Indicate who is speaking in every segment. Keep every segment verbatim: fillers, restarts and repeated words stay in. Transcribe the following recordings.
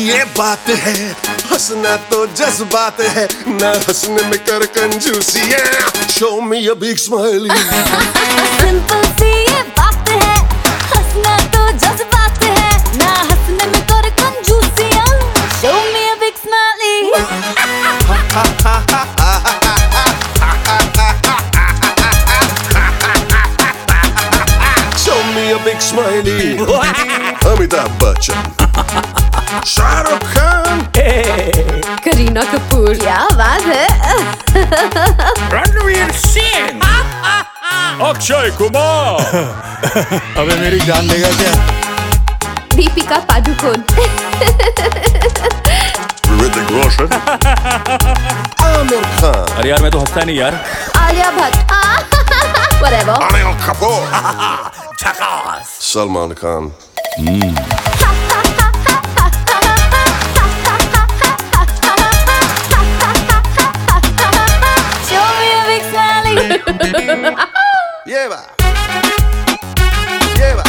Speaker 1: ये बात है, हंसना तो जज्बात है, ना हंसने में कर कंजूसियां। Show me a big smiley.
Speaker 2: Simple सी ये बात है, हंसना तो जज्बात है, ना हंसने में कर कंजूसियां। Show me a big smiley.
Speaker 1: Show me a big smiley. Amitabh Bachchan, Shah Rukh Khan,
Speaker 2: Kareena Kapoor, क्या आवाज है।
Speaker 3: रणवीर सिंह, अक्षय कुमार।
Speaker 4: अबे मेरी जान लेगा क्या?
Speaker 2: Deepika Padukone,
Speaker 1: Hrithik Roshan, Aamir Khan,
Speaker 3: अरे यार मैं तो हंसता नहीं यार।
Speaker 2: Alia Bhatt, whatever.
Speaker 1: Anil Kapoor,
Speaker 3: झकास।
Speaker 1: Salman Khan.
Speaker 2: Show me a big smiley.
Speaker 1: Yeah, ba. Yeah, ba.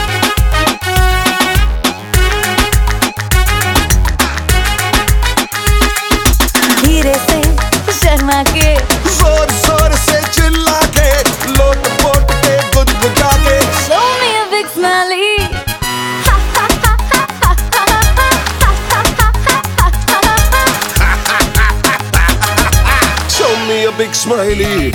Speaker 2: धीरे से शर्मा के,
Speaker 1: जोर जोर से चिल्ला के, लोट पोट के गुदगुदा के।
Speaker 2: show me a big smiley.
Speaker 1: Show me a big smiley.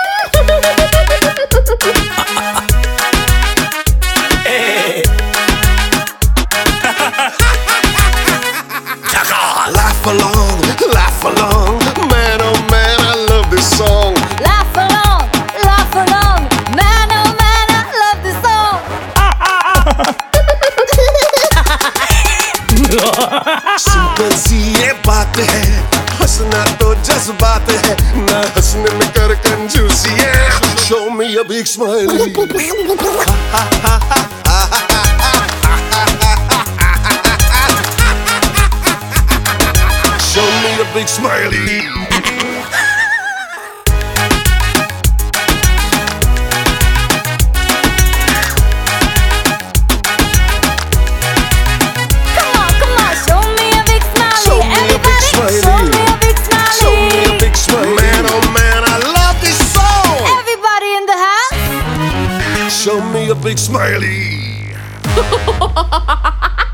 Speaker 1: Laugh along, laugh along, man oh man, I love this song.
Speaker 2: Laugh along, laugh along, man oh man, I love this song.
Speaker 1: Simple सी ये बात है, हंसना तो जज्बात है, ना हंसने में कर कंजूसियां। Show me a big smiley. Show me a big smiley.
Speaker 2: Come on, come on, show me a big smiley.
Speaker 1: Show me a big
Speaker 2: Everybody,
Speaker 1: smiley.
Speaker 2: show me a big smiley.
Speaker 1: Show me a big smiley. Man oh man, I love this song.
Speaker 2: Everybody in the house.
Speaker 1: Show me a big smiley.